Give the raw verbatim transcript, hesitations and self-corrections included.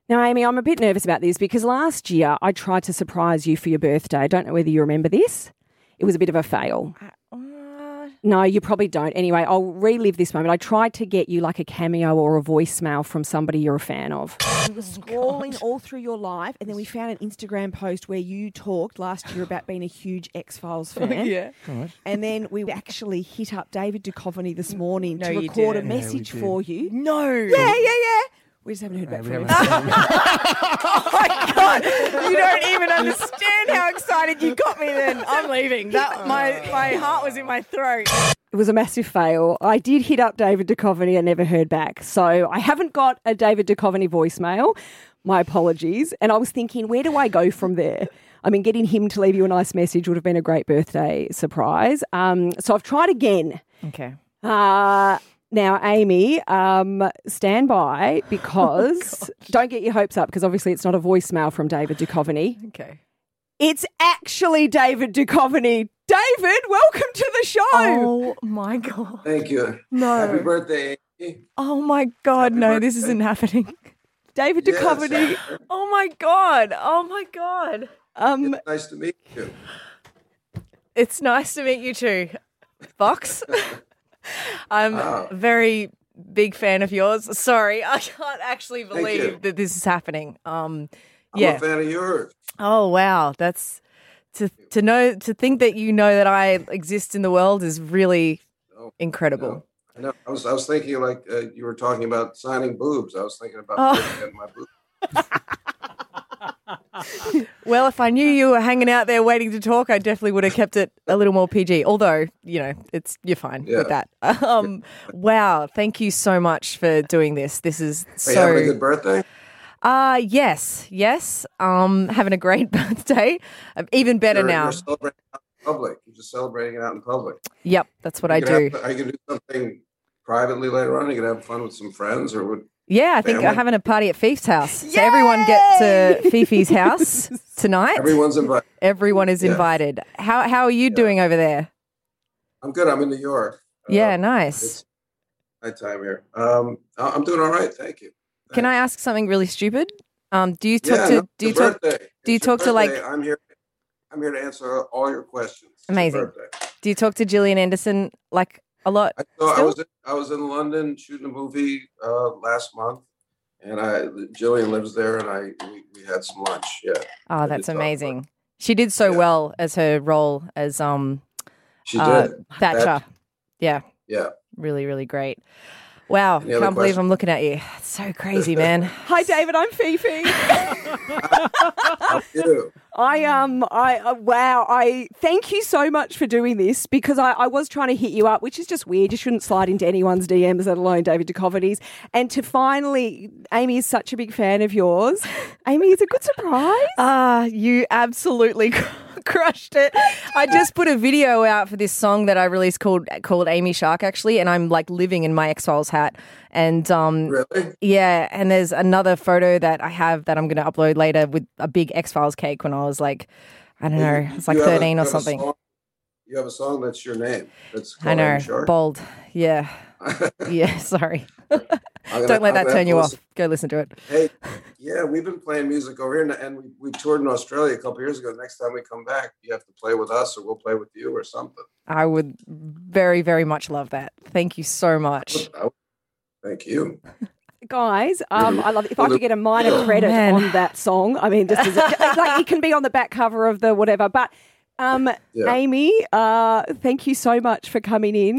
Now, Amy, I'm a bit nervous about this because last year I tried to surprise you for your birthday. I don't know whether you remember this. It was a bit of a fail. Uh, No, you probably don't. Anyway, I'll relive this moment. I tried to get you like a cameo or a voicemail from somebody you're a fan of. we were scrolling all through your life, and then we found an Instagram post where you talked last year about being a huge X-Files fan. yeah. And then we actually hit up David Duchovny this morning No, to you record a didn't. Yeah, we message did. for you. No. Yeah, yeah, yeah. We just haven't heard back we from you. haven't- Oh my God. You don't even understand how excited you got me then. I'm leaving. That my my heart was in my throat. It was a massive fail. I did hit up David Duchovny and never heard back. So I haven't got a David Duchovny voicemail. My apologies. And I was thinking, where do I go from there? I mean, getting him to leave you a nice message would have been a great birthday surprise. Um, so I've tried again. Okay. Uh, now, Amy, um, stand by because don't get your hopes up because obviously it's not a voicemail from David Duchovny. Okay. It's actually David Duchovny. David, welcome to the show. Oh my God. Thank you. No. Happy birthday, Amy. Oh my God. Happy No, this birthday. isn't happening. David Yes, Duchovny. Oh my God. Oh my God. Um, it's nice to meet you. It's nice to meet you too, Fox. I'm Wow. a very big fan of yours. Sorry, I can't actually you. believe that this is happening. Um, I'm yeah. a fan of yours. Oh wow, that's to to know to think that you know that I exist in the world is really Oh, incredible. I know. I was I was thinking like uh, you were talking about signing boobs. I was thinking about Oh. getting my boobs. Well, if I knew you were hanging out there waiting to talk, I definitely would have kept it a little more P G. Although, you know, it's you're fine Yeah. with that. Um, wow, thank you so much for doing this. This is Are you having a so. good birthday? Uh yes, yes. Um, having a great birthday. Um, even better You're, now. You're celebrating out in public. You're just celebrating it out in public. Yep, that's what You I can do. have- are you gonna do something privately later on? Are you gonna have fun with some friends, or would? Yeah, I think Family. I'm having a party at Fife's house. So everyone get to Fifi's house tonight. Everyone's invited. Everyone is Yeah. invited. How how are you doing over there? I'm good. I'm in New York. Yeah, Uh, nice. It's nighttime here. Um, I- I'm doing all right. Thank you. Can I ask something really stupid? Um, do you talk yeah, to no, do you it's your talk birthday. do you It's your talk to, like- birthday. I'm here. I'm here to answer all your questions. It's your Amazing. birthday. do you talk to Gillian Anderson like a lot? I, so I Still? was in, I was in London shooting a movie uh, last month, and I Jillian lives there, and I we, we had some lunch. Yeah, Oh, I that's did talk about amazing. She did so Yeah. well as her role as um she uh, did. Thatcher. That- Yeah, yeah. really, really great. Wow, Any other can't believe questions? I'm looking at you. It's so crazy, man. hi, David. I'm Fifi. How you? I um I uh, wow I thank you so much for doing this because I, I was trying to hit you up, which is just weird. You shouldn't slide into anyone's D Ms, let alone David Duchovny's. And to finally, Amy is such a big fan of yours. Amy, it's a good surprise. Ah, you absolutely crushed it. I just put a video out for this song that I released called called Amy Shark actually, and I'm like living in my X-Files hat. And um Really? yeah, and there's another photo that I have that I'm going to upload later with a big X-Files cake when I was like, I don't know, it's like You have a- thirteen you or have a something. song- You have a song that's your name. That's I called know, Amy Shark. bold. Yeah. Yeah, sorry. I'm gonna- Don't let I'm that gonna turn have you to off. listen. Go listen to it. Hey, yeah, we've been playing music over here, and- and we, we toured in Australia a couple years ago. Next time we come back, you have to play with us, or we'll play with you, or something. I would very, very much love that. Thank you so much. Thank you. Guys, um, I love it. If I could get a minor credit man. on that song, I mean, just as a, like it can be on the back cover of the whatever. But um, Yeah. Amy, uh, thank you so much for coming in.